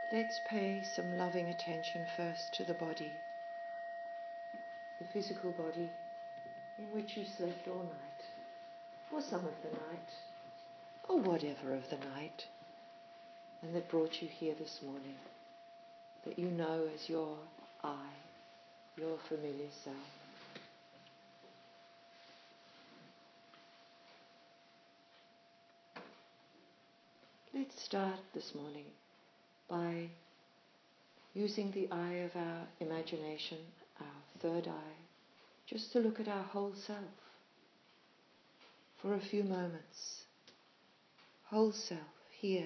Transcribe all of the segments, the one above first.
Let's pay some loving attention first to the body, the physical body in which you slept all night, or some of the night, or whatever of the night, and that brought you here this morning, that you know as your I, your familiar self. Let's start this morning by using the eye of our imagination, our third eye, just to look at our whole self for a few moments. Whole self, here.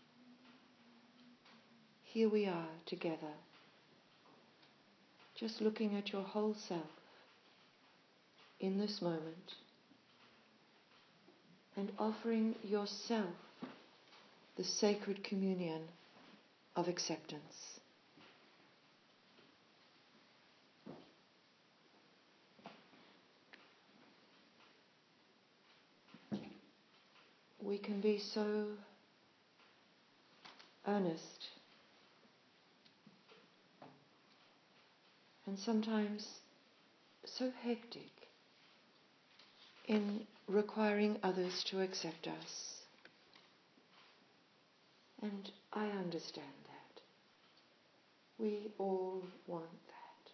Here we are together, just looking at your whole self in this moment and offering yourself the sacred communion of acceptance. We can be so earnest and sometimes so hectic in requiring others to accept us. And I understand that. We all want that.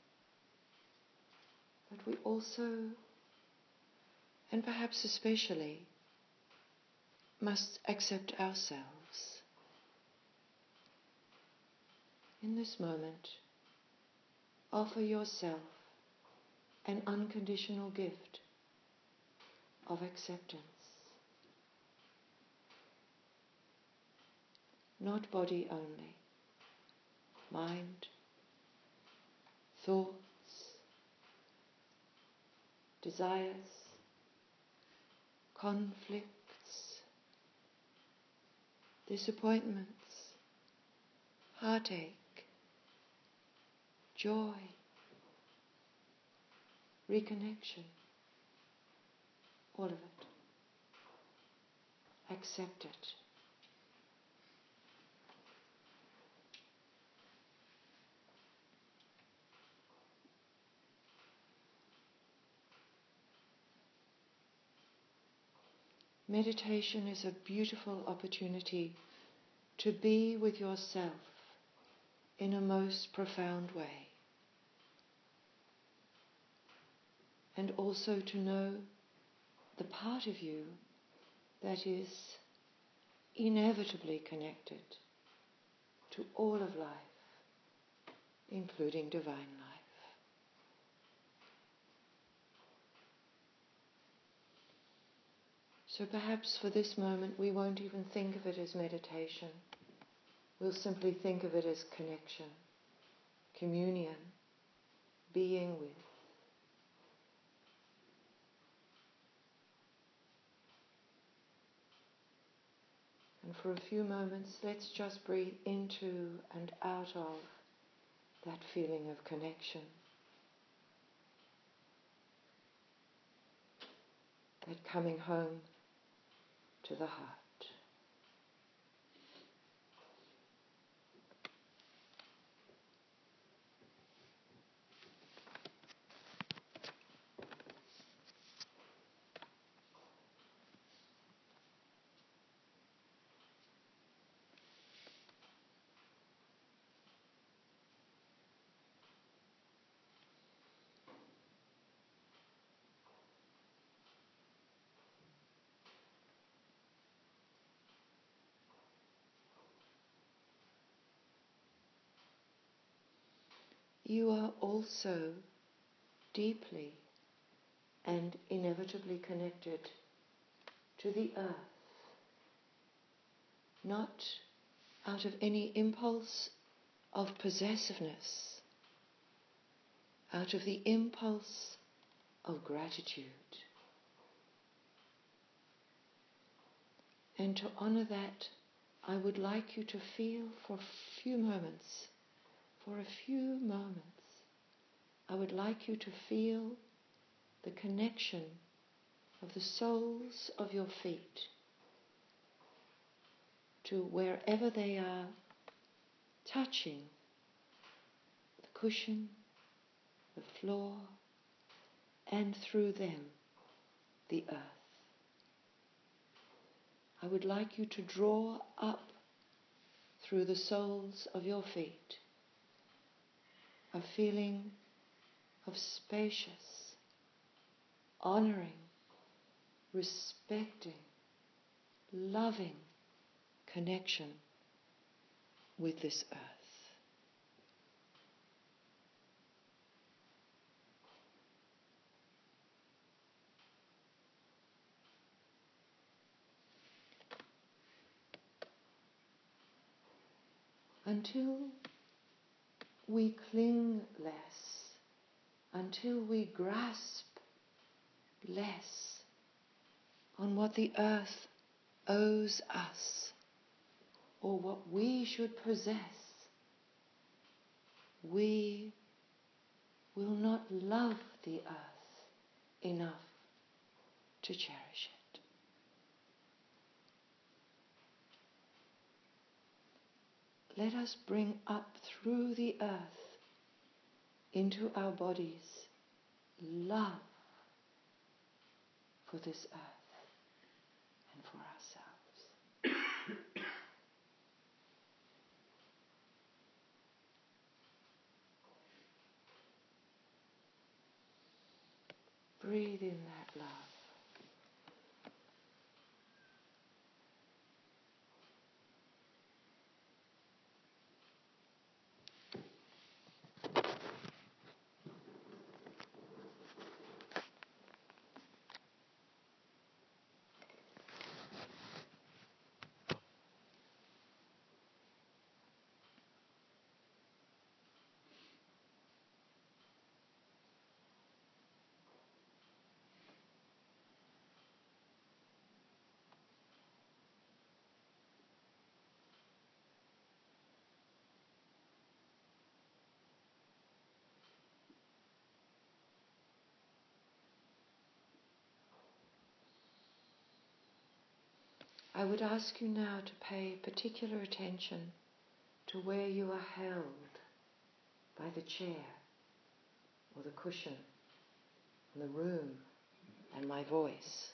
But we also, and perhaps especially, must accept ourselves. In this moment, offer yourself an unconditional gift of acceptance. Not body only, mind, thoughts, desires, conflicts, disappointments, heartache, joy, reconnection, all of it. Accept it. Meditation is a beautiful opportunity to be with yourself in a most profound way, and also to know the part of you that is inevitably connected to all of life, including divine life. So perhaps for this moment we won't even think of it as meditation. We'll simply think of it as connection, communion, being with. And for a few moments, let's just breathe into and out of that feeling of connection, that coming home to the heart. You are also deeply and inevitably connected to the earth, not out of any impulse of possessiveness, out of the impulse of gratitude. And to honor that, I would like you to feel for a few moments, I would like you to feel the connection of the soles of your feet to wherever they are touching the cushion, the floor, and through them, the earth. I would like you to draw up through the soles of your feet a feeling of spacious, honoring, respecting, loving connection with this earth. Until we cling less, until we grasp less on what the earth owes us or what we should possess, we will not love the earth enough to cherish it. Let us bring up through the earth into our bodies love for this earth and for ourselves. Breathe in that love. I would ask you now to pay particular attention to where you are held by the chair or the cushion and the room and my voice.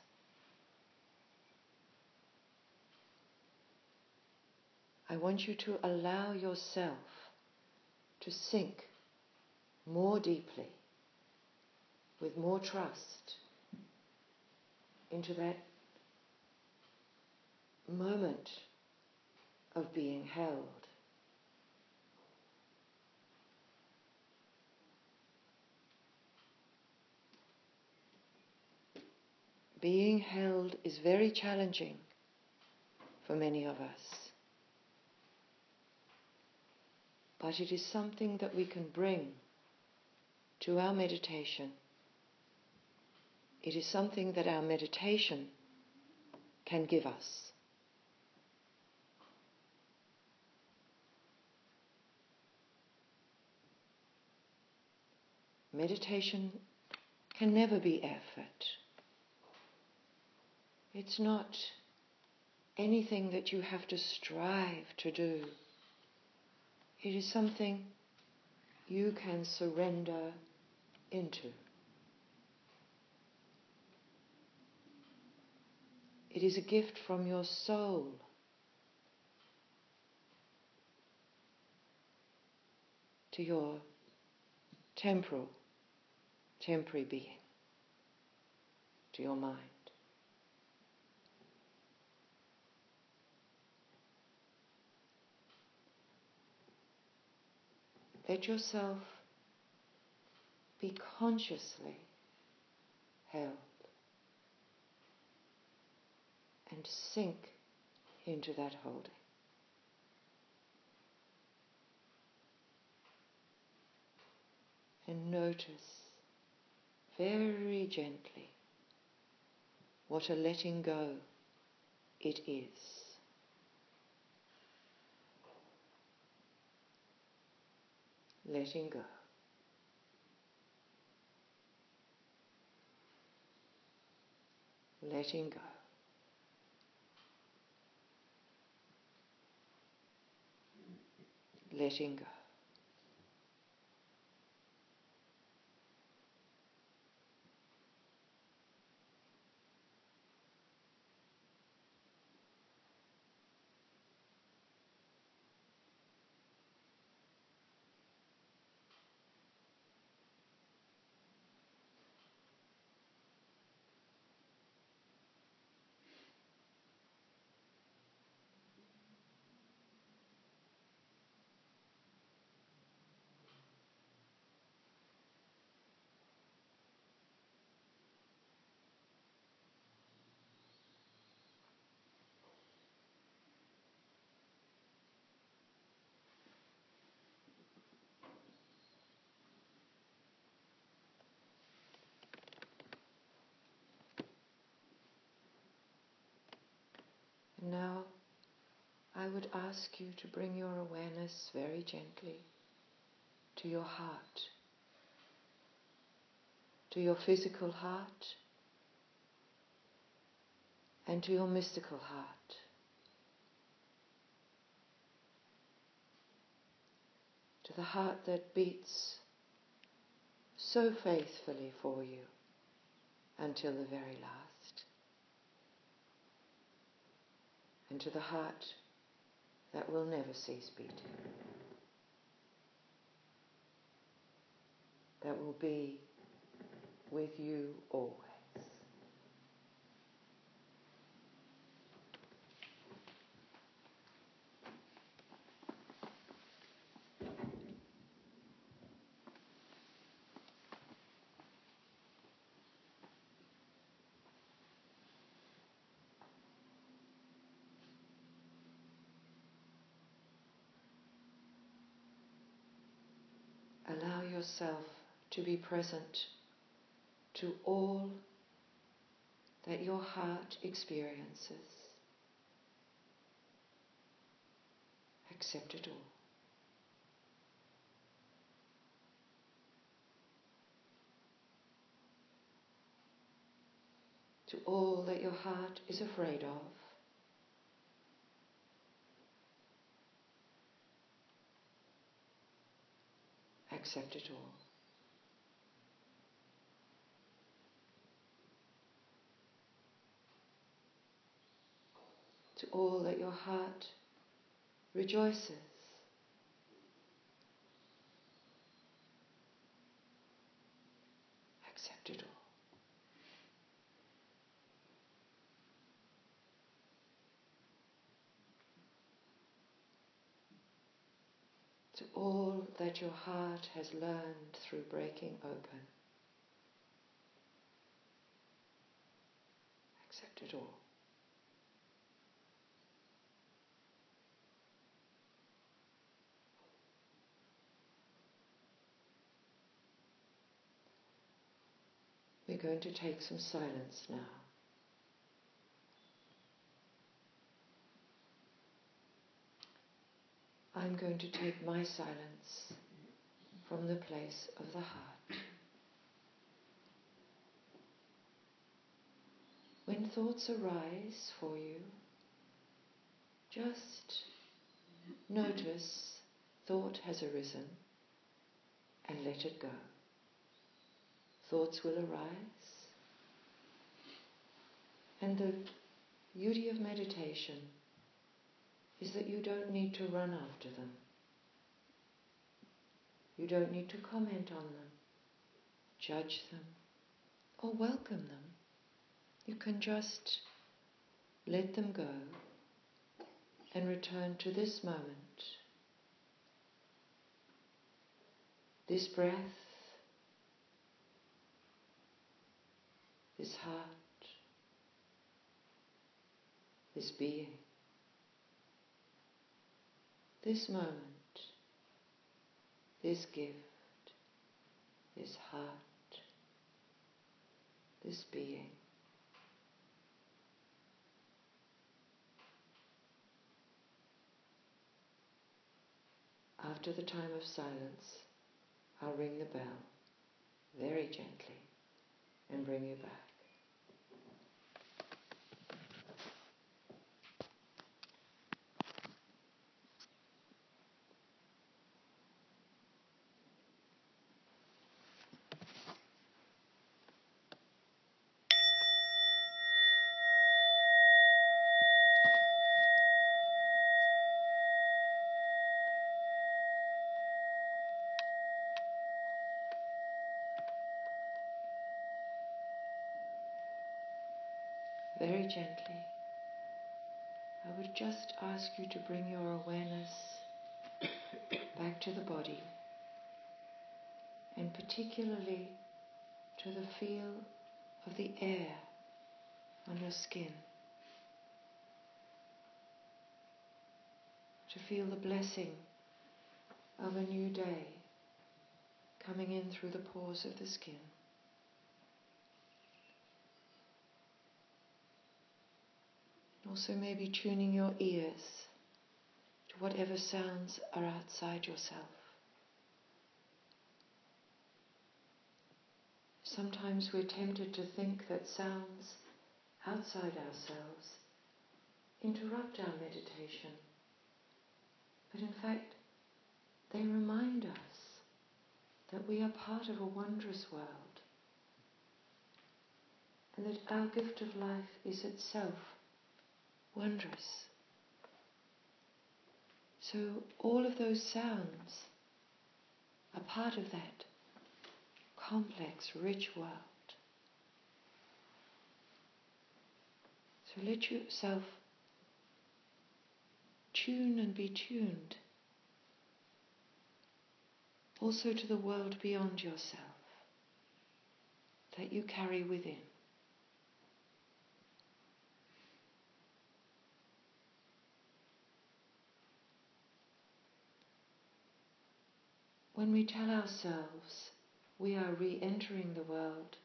I want you to allow yourself to sink more deeply, with more trust, into that moment of being held. Being held is very challenging for many of us, but it is something that we can bring to our meditation. It is something that our meditation can give us. Meditation can never be effort. It's not anything that you have to strive to do. It is something you can surrender into. It is a gift from your soul to your temporary being, to your mind. Let yourself be consciously held and sink into that holding. And notice very gently what a letting go it is. Letting go. Letting go. letting go. Now, I would ask you to bring your awareness very gently to your heart, to your physical heart, and to your mystical heart. To the heart that beats so faithfully for you until the very last. And to the heart that will never cease beating. That will be with you always. Allow yourself to be present to all that your heart experiences. Accept it all. To all that your heart is afraid of. Accept it all. To all that your heart rejoices. Accept it all. To all that your heart has learned through breaking open. Accept it all. We're going to take some silence now. I'm going to take my silence from the place of the heart. When thoughts arise for you, just notice thought has arisen and let it go. Thoughts will arise, and the beauty of meditation is that you don't need to run after them. You don't need to comment on them, judge them, or welcome them. You can just let them go and return to this moment, this breath, this heart, this being, this moment, this gift, this heart, this being. After the time of silence, I'll ring the bell very gently and bring you back. very gently, I would just ask you to bring your awareness back to the body, and particularly to the feel of the air on your skin, to feel the blessing of a new day coming in through the pores of the skin. Also maybe tuning your ears to whatever sounds are outside yourself. Sometimes we're tempted to think that sounds outside ourselves interrupt our meditation, but in fact they remind us that we are part of a wondrous world, and that our gift of life is itself wondrous. So all of those sounds are part of that complex, rich world. So let yourself tune and be tuned also to the world beyond yourself that you carry within. When we tell ourselves we are re-entering the world,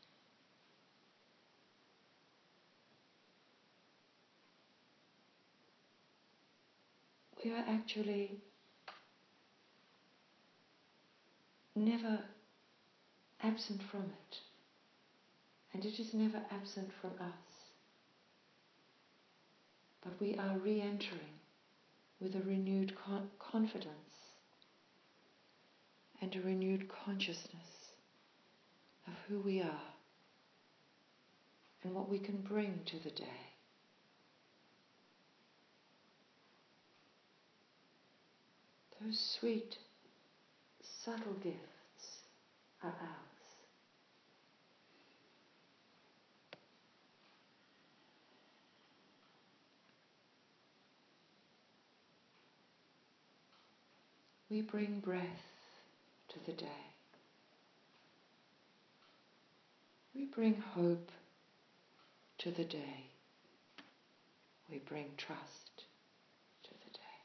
we are actually never absent from it, and it is never absent from us. But we are re-entering with a renewed confidence and a renewed consciousness of who we are and what we can bring to the day. Those sweet, subtle gifts are ours. We bring breath to the day. We bring hope to the day. We bring trust to the day.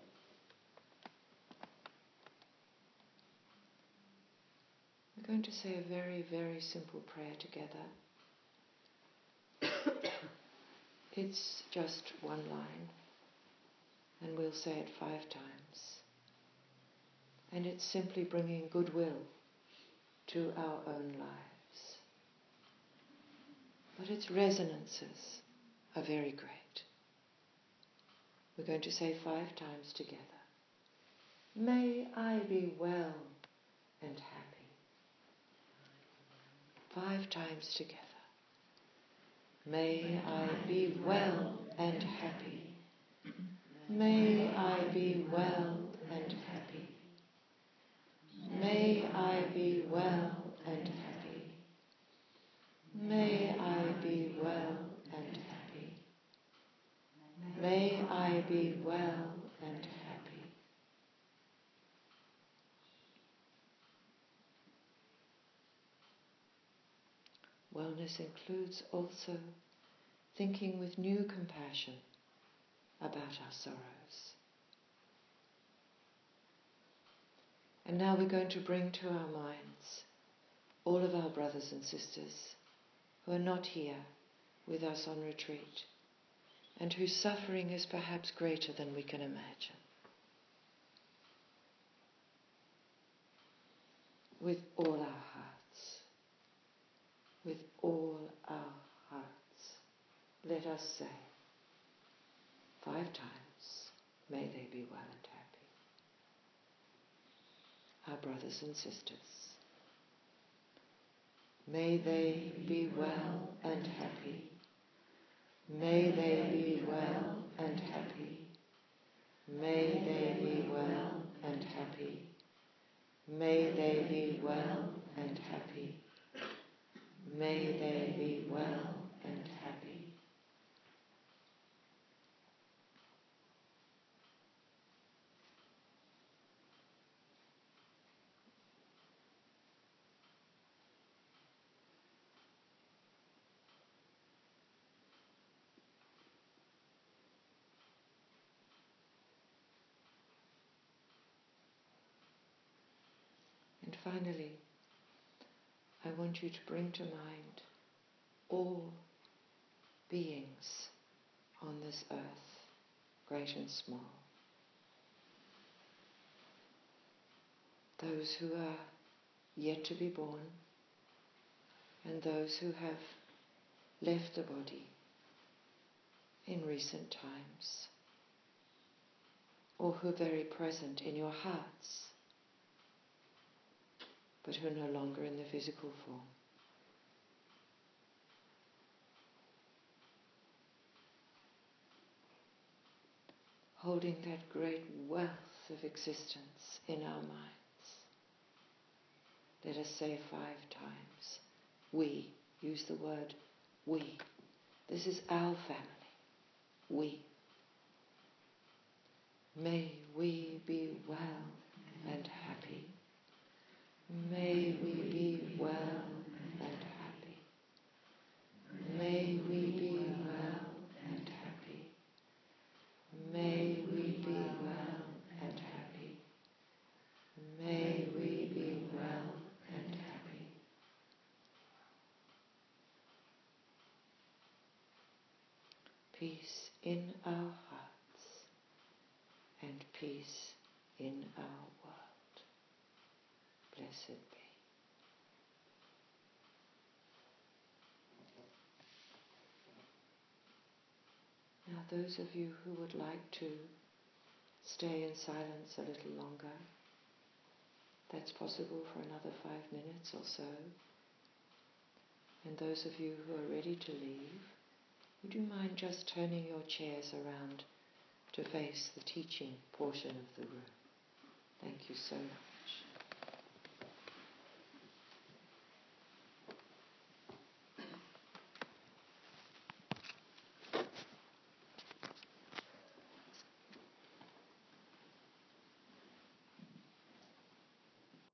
We're going to say a very, very simple prayer together. It's just one line, and we'll say it 5 times. And it's simply bringing goodwill to our own lives. But its resonances are very great. We're going to say 5 times together. May I be well and happy. 5 times together. May I be well and happy. May I be well and happy. May I be well and happy. May I be well and happy. May I be well and happy. Wellness includes also thinking with new compassion about our sorrows. And now we're going to bring to our minds all of our brothers and sisters who are not here with us on retreat, and whose suffering is perhaps greater than we can imagine. With all our hearts, with all our hearts, let us say 5 times, may they be well and happy. Our brothers and sisters, may they be well and happy. May they be well and happy. May they be well and happy. May they be well and happy. May they be well and happy. finally, I want you to bring to mind all beings on this earth, great and small. Those who are yet to be born, and those who have left the body in recent times, or who are very present in your hearts, but who are no longer in the physical form. Holding that great wealth of existence in our minds. Let us say 5 times, we. Use the word we. This is our family. We. May we be well and happy. May we be well and happy. May we be well and happy. May we be well and happy. May we be well and happy. Peace in our hearts and peace in our world. Blessed be. Now those of you who would like to stay in silence a little longer, that's possible for another 5 minutes or so. And those of you who are ready to leave, would you mind just turning your chairs around to face the teaching portion of the room? Thank you so much.